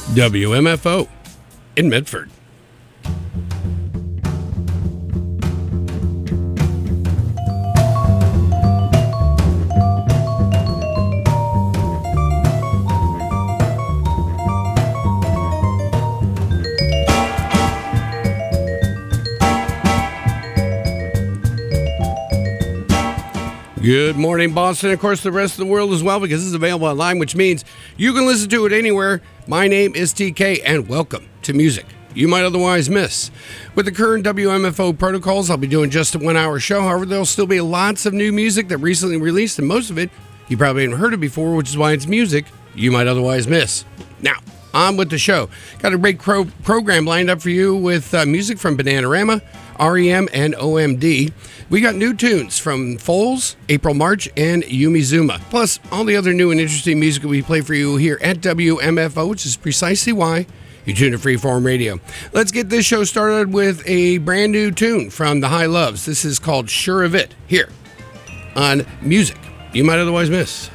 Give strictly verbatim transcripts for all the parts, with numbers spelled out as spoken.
W M F O in Medford. Good morning, Boston. Of course, the rest of the world as well, because it's available online, which means you can listen to it anywhere. My name is T K, and welcome to Music You Might Otherwise Miss. With the current W M F O protocols, I'll be doing just a one-hour show. However, there'll still be lots of new music that recently released, and most of it you probably haven't heard of before, which is why it's music you might otherwise miss. Now, on with the show. Got a great pro- program lined up for you with uh, music from Bananarama, R E M, and O M D. We got new tunes from Foals, April March, and Yumi Zuma. Plus, all the other new and interesting music we play for you here at W M F O, which is precisely why you tune to Freeform Radio. Let's get this show started with a brand new tune from the High Loves. This is called Sure of It, here on Music You Might Otherwise Miss.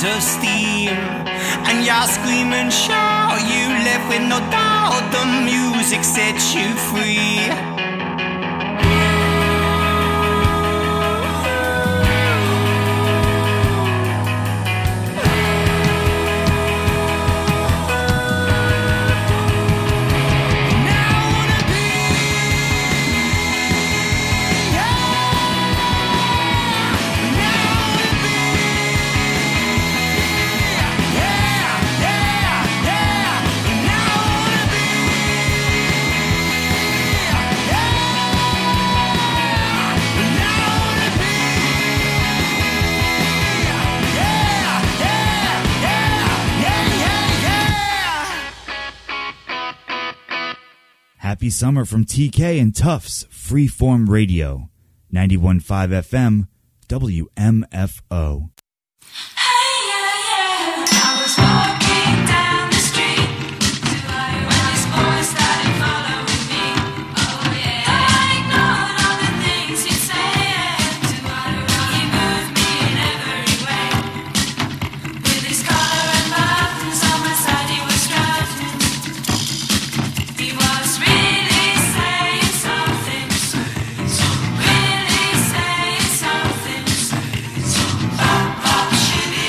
of steel. And you scream and shout, you left with no doubt, the music sets you free. Happy summer from T K and Tufts Freeform Radio, ninety-one point five F M, W M F O. Something, something, something,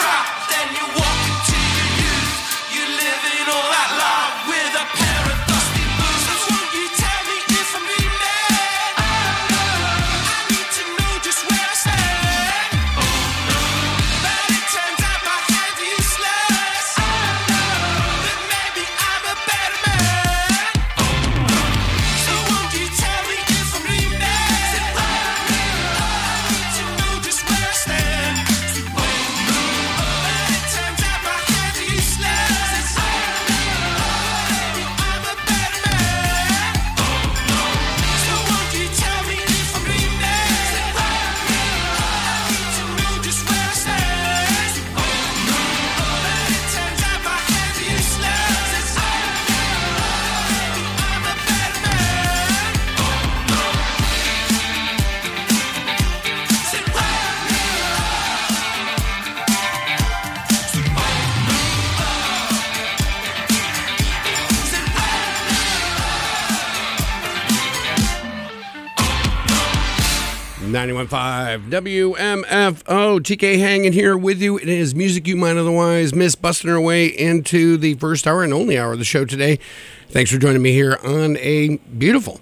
ninety-one point five W M F O. T K hanging here with you. It is music you might otherwise miss, busting our way into the first hour and only hour of the show today. Thanks for joining me here on a beautiful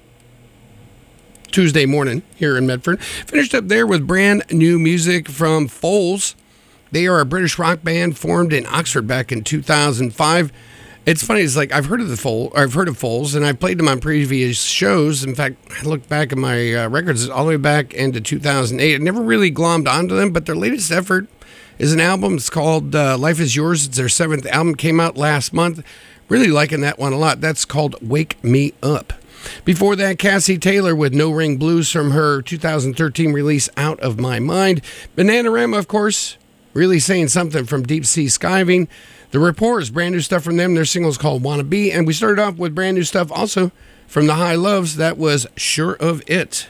Tuesday morning here in Medford. Finished up there with brand new music from Foals. They are a British rock band formed in Oxford back in two thousand five. It's funny, it's like I've heard of the Foals, I've heard of Foals, and I've played them on previous shows. In fact, I looked back at my uh, records all the way back into two thousand eight. I never really glommed onto them, but their latest effort is an album. It's called uh, Life Is Yours. It's their seventh album, came out last month. Really liking that one a lot. That's called Wake Me Up. Before that, Cassie Taylor with No Ring Blues from her two thousand thirteen release Out of My Mind. Bananarama, of course, really saying something from Deep Sea Skiving. The Rapport, brand new stuff from them. Their single is called Wanna Be. And we started off with brand new stuff also from the High Loves. That was Sure of It.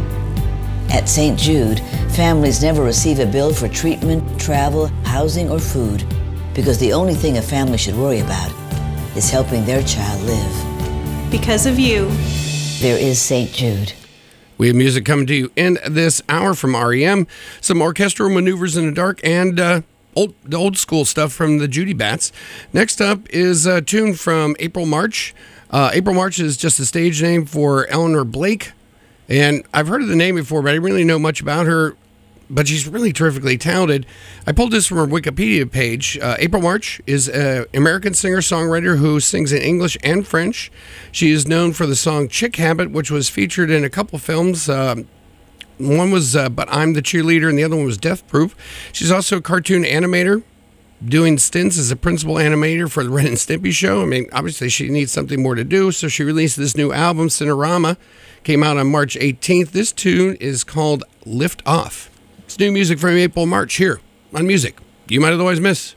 At Saint Jude, families never receive a bill for treatment, travel, housing, or food because the only thing a family should worry about is helping their child live. Because of you, there is Saint Jude. We have music coming to you in this hour from R E M, some orchestral maneuvers in the dark, and uh, old the old school stuff from the Judy Bats. Next up is a tune from April March. Uh, April March is just a stage name for Eleanor Blake, and I've heard of the name before, but I didn't really know much about her. But she's really terrifically talented. I pulled this from her Wikipedia page. Uh, April March is an American singer-songwriter who sings in English and French. She is known for the song Chick Habit, which was featured in a couple films. Um, one was uh, But I'm the Cheerleader, and the other one was Death Proof. She's also a cartoon animator, doing stints as a principal animator for the Ren and Stimpy show. I mean, obviously she needs something more to do, so she released this new album, Cinerama. Came out on March eighteenth. This tune is called Lift Off. It's new music from April March here on Music You Might Otherwise Miss.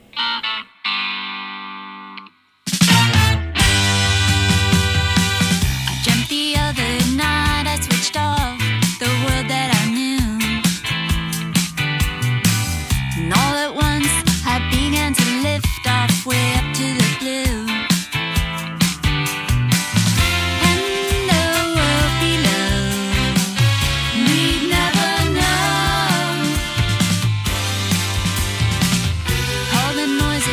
I dreamt the other night I switched off the world that I knew, and all at once I began to lift off way up to the blue. And the world below, we'd never know all the noise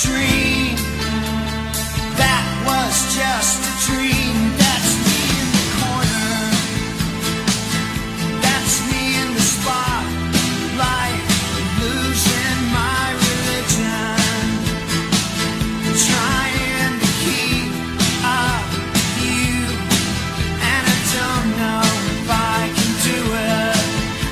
dream. That was just a dream. That's me in the corner. That's me in the spotlight, losing my religion, trying to keep up with you, and I don't know if I can do it.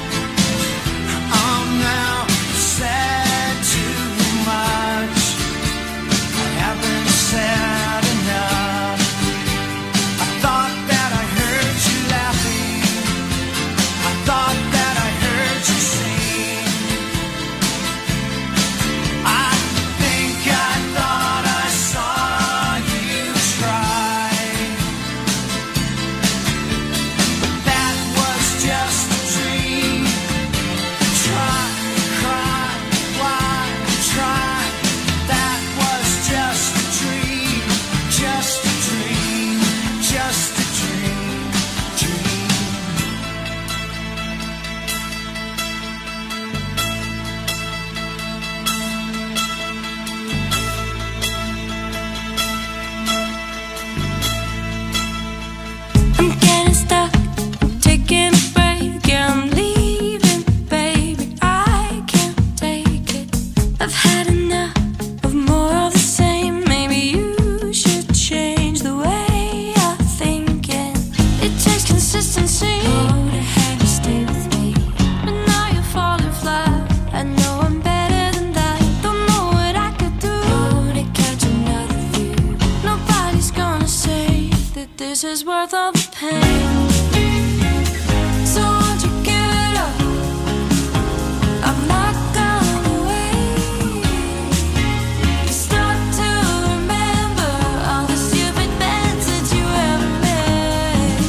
Oh no, said too much. I haven't said enough. I thought that I heard you laughing. I thought that I heard you sing. I think I thought I saw you try. That was just a dream. Try, cry, why, try. That was just a dream. Just a dream. Just a dream. Dream. I'm getting stuck, taking a break, yeah, I'm leaving, baby, I can't take it. I've had enough of more of the same. Maybe you should change the way you're thinking. It takes consistency oh, to have you stay with me. But now you're falling flat. I know I'm better than that. Don't know what I could do oh, to catch another view. Nobody's gonna say that this is worth all the pain. So won't you give it up? I'm not gonna wait. You start to remember all the stupid bets that you ever made.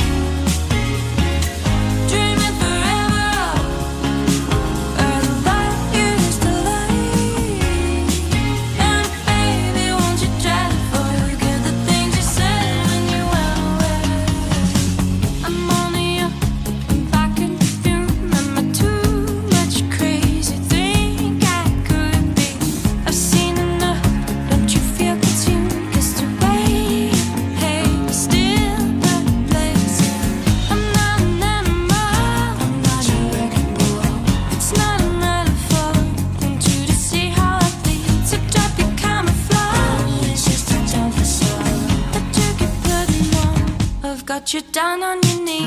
Dreaming forever of where the light used to lay. And baby, won't you try to forget the things you said when you went away? I'm only up and back in the room. Am I too much crazy? Think I could be. I've seen enough. Don't you feel consumed? 'Cause to wait, hey, still that place. I'm not an animal. I'm not a wrecking ball. It's not a metaphor. Want you to see how I bleed. So drop your camouflage. It's just a dump for soul that you keep putting on. I've got you down on your knees.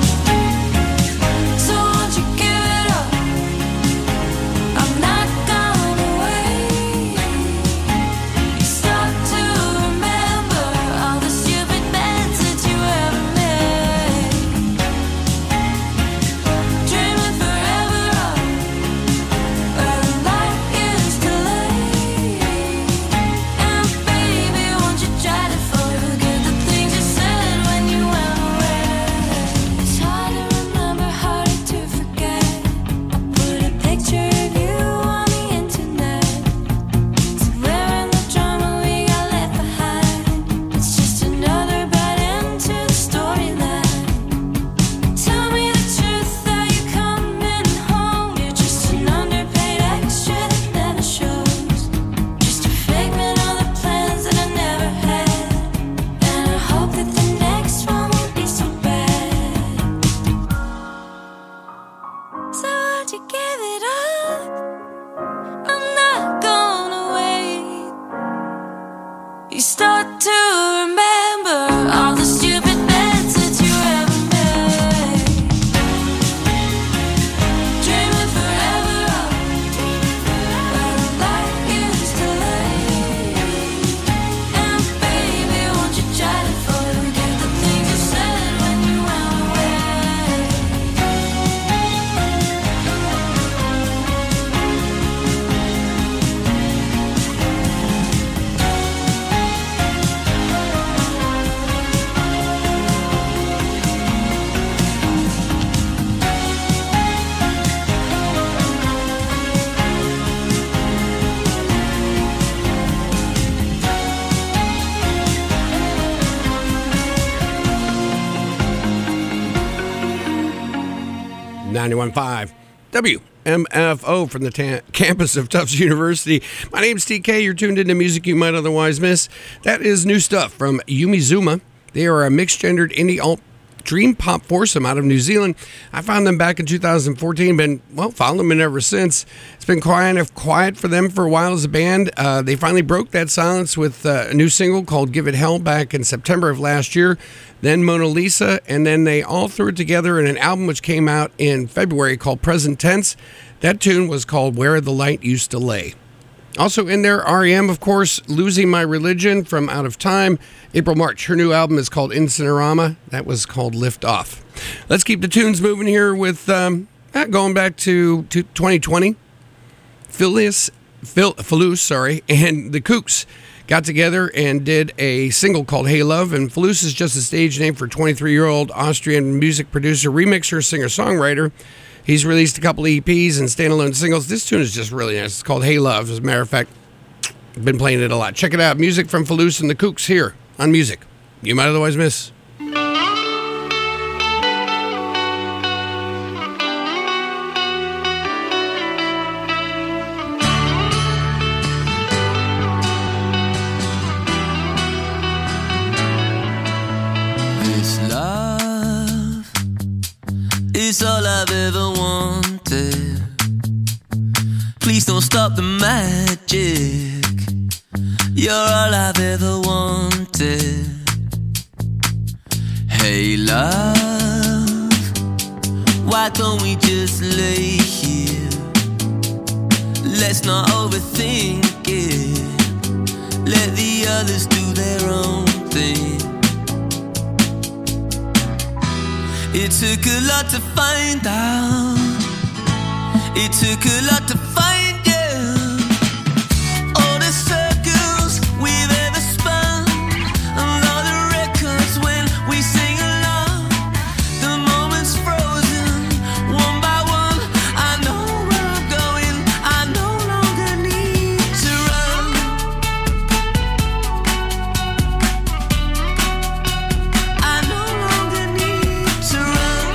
So won't you give it up? I'm not gonna wait. You start to remember all the stupid bets that you ever made. Dreaming forever of where the light used to lay. And baby, won't you try to forget the things you said when you went away? It's hard to remember, harder to forget. I put a picture of you on the internet. Somewhere in the drama we got left behind. It's just another bad end to the storyline. Tell me the truth, are you coming home? You're just an underpaid extra that never shows. Just a figment of the plans that I never had. And I hope that the next one won't be so bad. So won't you give it up? I'm not gonna wait. You start to remember all the stupid bets that you ever made. Dreaming forever of where the light used to lay. And baby, won't you try to forget the things you said when you went away? ninety-one point five W M F O from the ta- campus of Tufts University. My name's T K. You're tuned into music you might otherwise miss. That is new stuff from Yumizuma. They are a mixed-gendered indie alt dream pop foursome out of New Zealand. I found them back in two thousand fourteen, been, well, followed them ever since. It's been kind of quiet for them for a while as a band. Uh, they finally broke that silence with uh, a new single called Give It Hell back in September of last year, then Mona Lisa, and then they all threw it together in an album which came out in February called Present Tense. That tune was called Where the Light Used to Lay. Also in there, R E M, of course, Losing My Religion from Out of Time. April March. Her new album is called Incinerama. That was called Lift Off. Let's keep the tunes moving here with um, going back to, to twenty twenty. Phyllis, Phil, Philus, sorry, and the Kooks got together and did a single called Hey Love. And Philus is just a stage name for twenty-three-year-old Austrian music producer, remixer, singer-songwriter. He's released a couple E Ps and standalone singles. This tune is just really nice. It's called Hey Love. As a matter of fact, I've been playing it a lot. Check it out. Music from Philus and the Kooks here on Music You Might Otherwise Miss. This love is all I've ever wanted. Please don't stop the magic. You're all I've ever wanted. Hey love, why don't we just lay here? Let's not overthink it. Let the others do their own thing. It took a lot to find out. It took a lot to find you. All the circles we've ever spun, and all the records when we sing along. The moments frozen, one by one. I know where I'm going. I no longer need to run. I no longer need to run.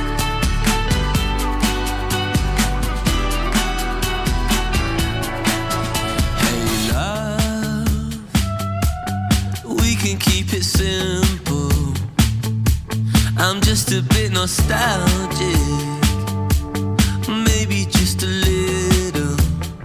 Hey love, we can keep it simple. I'm just a bit nostalgic, maybe just a little.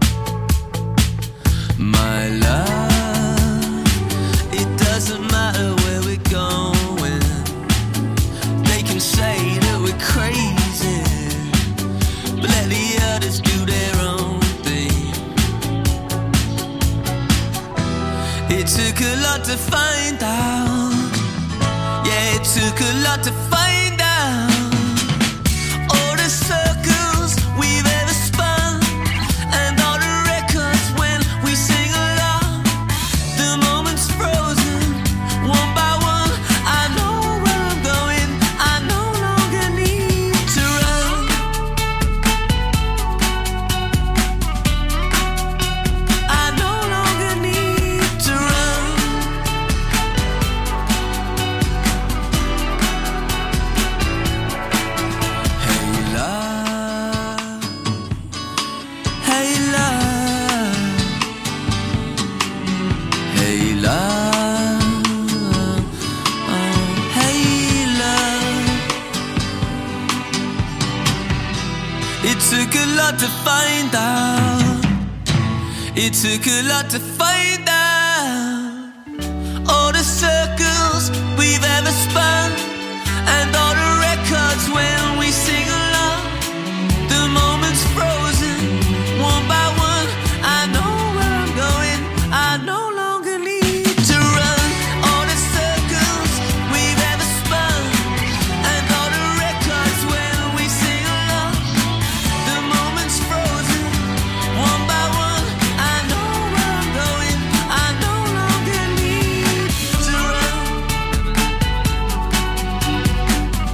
My love, it doesn't matter where we're going. They can say that we're crazy, but let the others do their own thing. It took a lot to find out. Yeah, it took a lot to find out. All the circles we've ever spun, and all the records when we sing along. The moments frozen, one by one. I know where I'm going. I no longer need to run. I no longer need to run. Hey love, hey love, hey love, oh, hey love. It took a lot to find out. It took a lot to find out. All the circles we've ever spun, and all the records when we sing along. The moments frozen, one by one. I know where I'm going. I no longer need to run. All the circles we've ever spun, and all the records when we sing along. The moments frozen, one by one. I know where I'm going. I no longer need to run.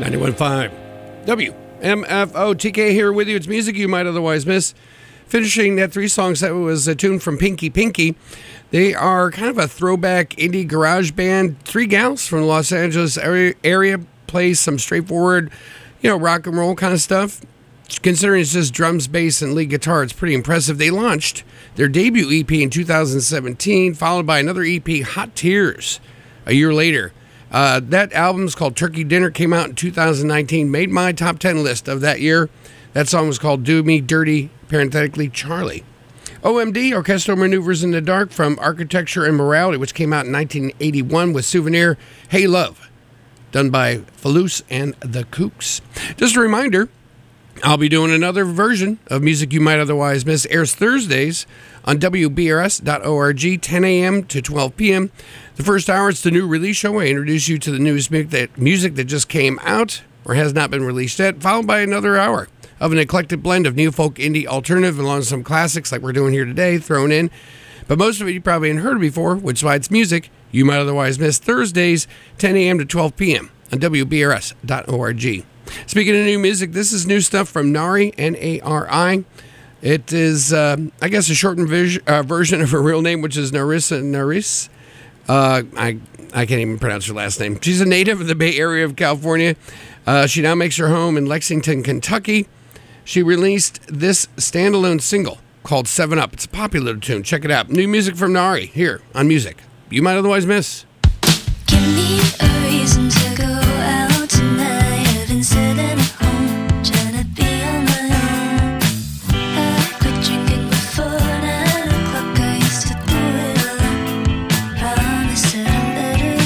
ninety-one point five W M F O. T K here with you. It's music you might otherwise miss. Finishing that three songs that was a tune from Pinky Pinky. They are kind of a throwback indie garage band. Three gals from the Los Angeles area, area play some straightforward, you know, rock and roll kind of stuff. Considering it's just drums, bass, and lead guitar, it's pretty impressive. They launched their debut E P in two thousand seventeen, followed by another E P, Hot Tears, a year later. Uh, that album is called Turkey Dinner, came out in two thousand nineteen, made my top ten list of that year. That song was called Do Me Dirty, parenthetically, Charlie. O M D, Orchestral Maneuvers in the Dark, from Architecture and Morality, which came out in nineteen eighty-one with Souvenir, Hey Love, done by Fallouse and the Kooks. Just a reminder, I'll be doing another version of Music You Might Otherwise Miss. Airs Thursdays on W B R S dot org, ten a.m. to twelve p.m. The first hour, it's the new release show. I introduce you to the newest music that, music that just came out or has not been released yet, followed by another hour of an eclectic blend of new folk, indie, alternative, along with some classics like we're doing here today, thrown in. But most of it you probably haven't heard before, which is why it's music you might otherwise miss. Thursdays, ten a.m. to twelve p.m. on W B R S dot org. Speaking of new music, this is new stuff from Nari, N A R I. It is, uh, I guess, a shortened vis- uh, version of her real name, which is Narissa Naris. Uh, I I can't even pronounce her last name. She's a native of the Bay Area of California. Uh, she now makes her home in Lexington, Kentucky. She released this standalone single called Seven Up. It's a popular tune. Check it out. New music from Nari here on Music You Might Otherwise Miss. Give me a reason to go out tonight. I've been sitting at home, trying to be on my own. I quit drinking before nine o'clock. I used to do it alone. Promise that I'm better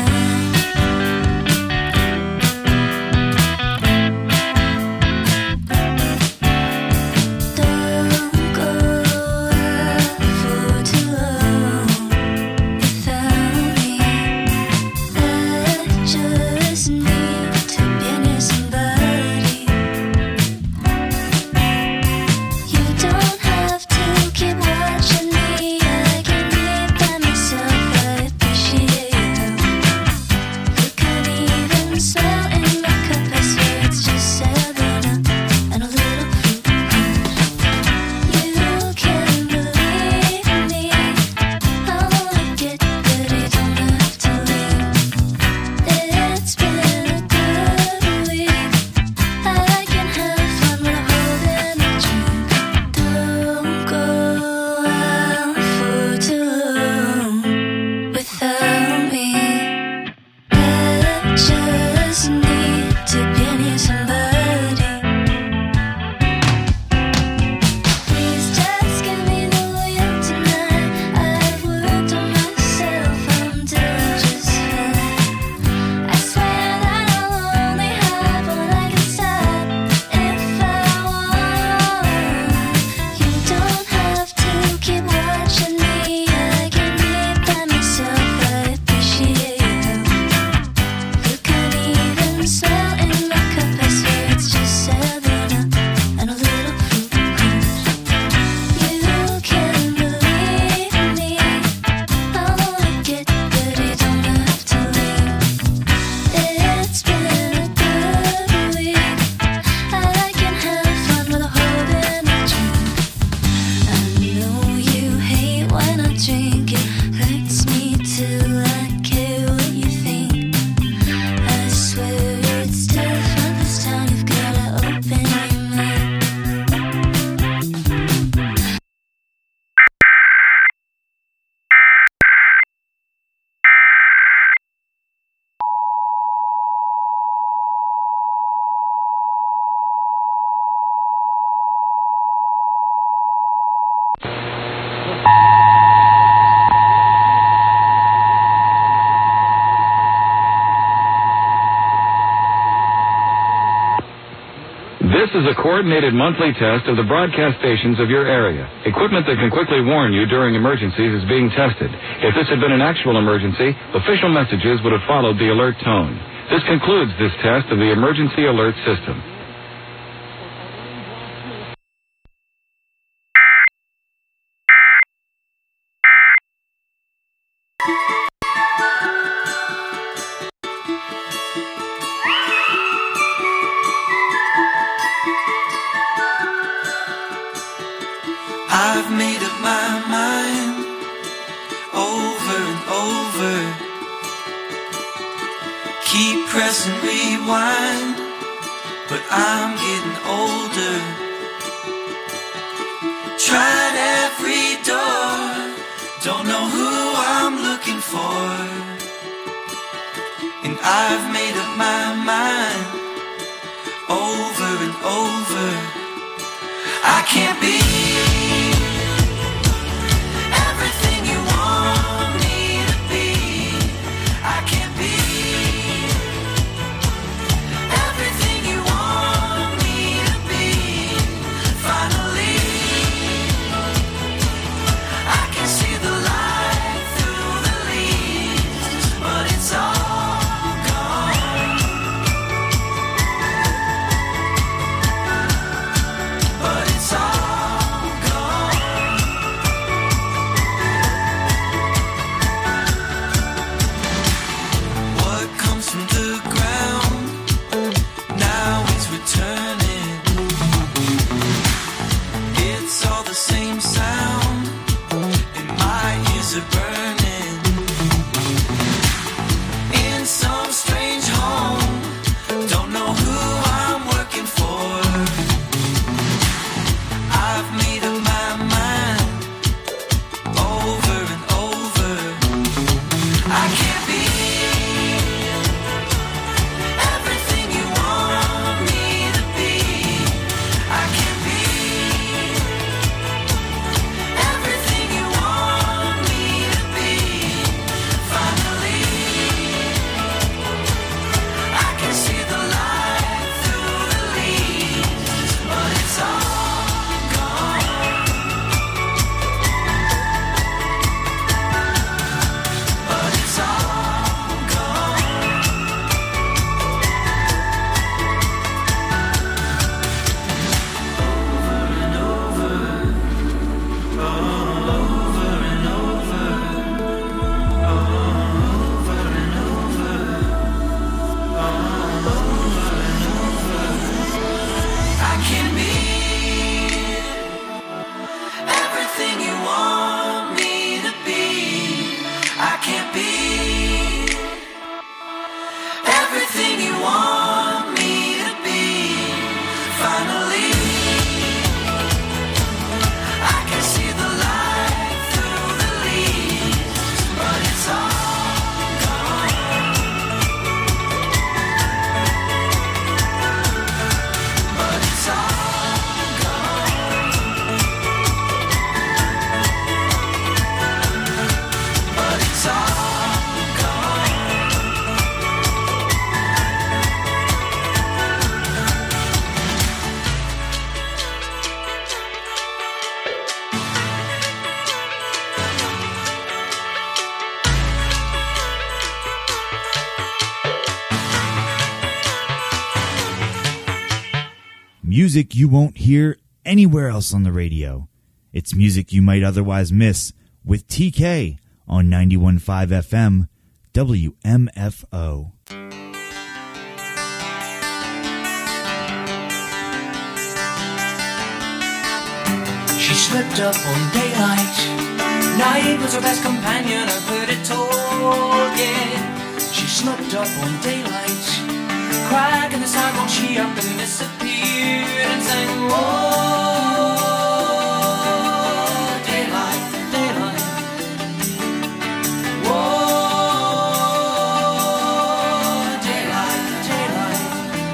Don't go out for too long without me. I just need to be near somebody. You don't have to keep watching me. I can be by myself. I appreciate them. You can even smell in my cup. I swear it's just seven up and a little fruit punch. You can believe me. I wanna get good. You don't have to leave. It's been a good week. I can have fun with holding a drink. Don't go out for too long without me. I just need to be near somebody. Please just give me the wheel tonight. I've worked on myself, I'm doing just fine. I swear that I'll only have what I can stop if I want. You don't have to keep watching me. I can be by myself. I appreciate them. You can even smell in my cup. I swear it's just seven up and a little fruit punch. You can believe me. I wanna get good. You don't have to leave. It's been a good week. I can have fun with holding a drink. I know you hate when I drink. It hurts me too. I care what you think. I swear it's different this time. You've gotta open your mind. This is a coordinated monthly test of the broadcast stations of your area. Equipment that can quickly warn you during emergencies is being tested. If this had been an actual emergency, official messages would have followed the alert tone. This concludes this test of the emergency alert system. keep pressing rewind, but I'm getting older. Tried every door, don't know who I'm looking for, and I've made up my mind over and over. I can't be everything you want me to be. I can't be everything you want me to be. Finally, I can see the light through the leaves, but it's all gone. But it's all gone. What comes from the ground now is returning. It's all the same sound, and my ears are burning. In some strange home, don't know who I'm working for. I've made up my mind over and over. I can't be everything you want me to be. I can't be everything you want me to be. Finally, I can see the light through the leaves, but it's all gone. But it's all gone. Over and over, all over and over, all over and over, all over and over. I can't be everything you want me to be. I can't be everything you want me to be. Finally, I can see the light through the leaves, but it's all gone. But it's all gone. But it's all gone. Music you won't hear anywhere else on the radio. It's music you might otherwise miss with T K on ninety-one point five F M W M F O. She slipped up on daylight. Night was her best companion, I've heard it told, yeah. She slipped up on daylight. Crack in the sidewalk, she up and disappeared and sang, whoa, daylight, daylight. Whoa, daylight, daylight.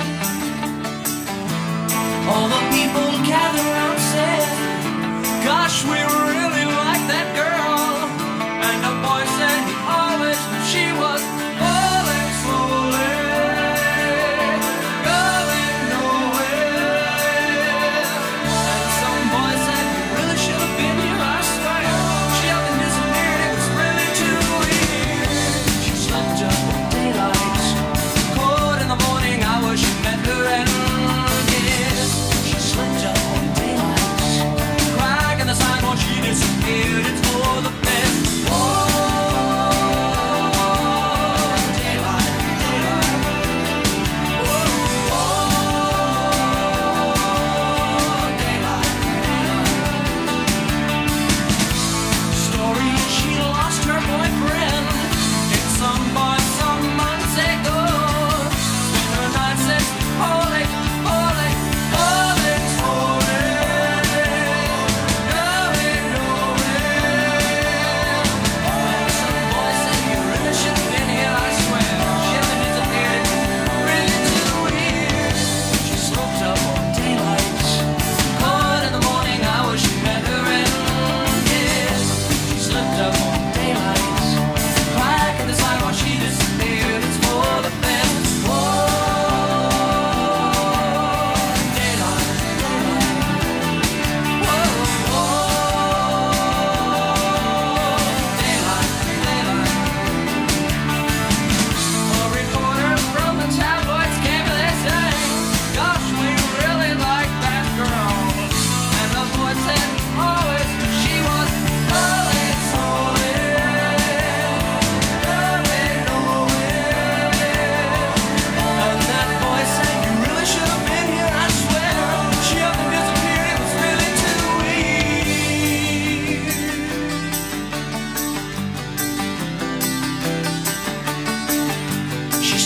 All the people gather around said, gosh, we really like that girl. And the boy said he always knew she was falling slowly, going nowhere.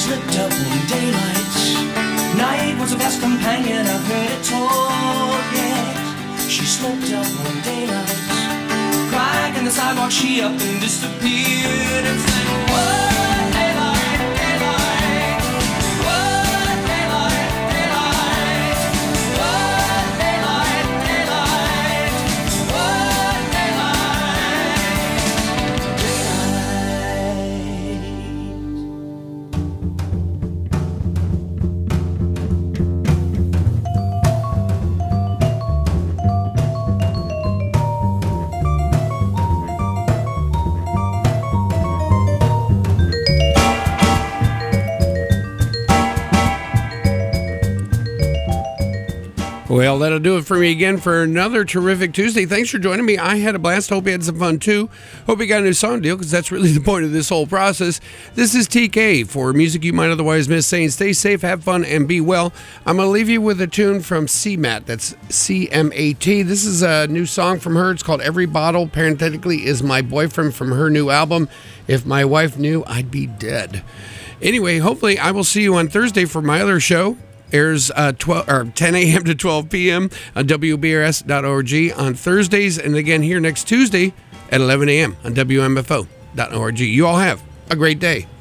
slipped up in daylight. Night was the best companion, I've heard it told, yes. She slipped up in daylight. Crack in the sidewalk, she up and disappeared and sang, what daylight, daylight. What daylight, daylight. What daylight, daylight. What daylight, Well, that'll do it for me again for another terrific Tuesday. Thanks for joining me. I had a blast. Hope you had some fun, too. Hope you got a new song deal, because that's really the point of this whole process. This is T K for Music You Might Otherwise Miss, saying stay safe, have fun, and be well. I'm going to leave you with a tune from C M A T. That's C M A T. This is a new song from her. It's called Every Bottle, parenthetically, is my boyfriend, from her new album, If My Wife Knew, I'd Be Dead. Anyway, hopefully I will see you on Thursday for my other show. Airs uh, twelve or ten a.m. to twelve p.m. on W B R S dot org on Thursdays, and again here next Tuesday at eleven a.m. on W M F O dot org. You all have a great day.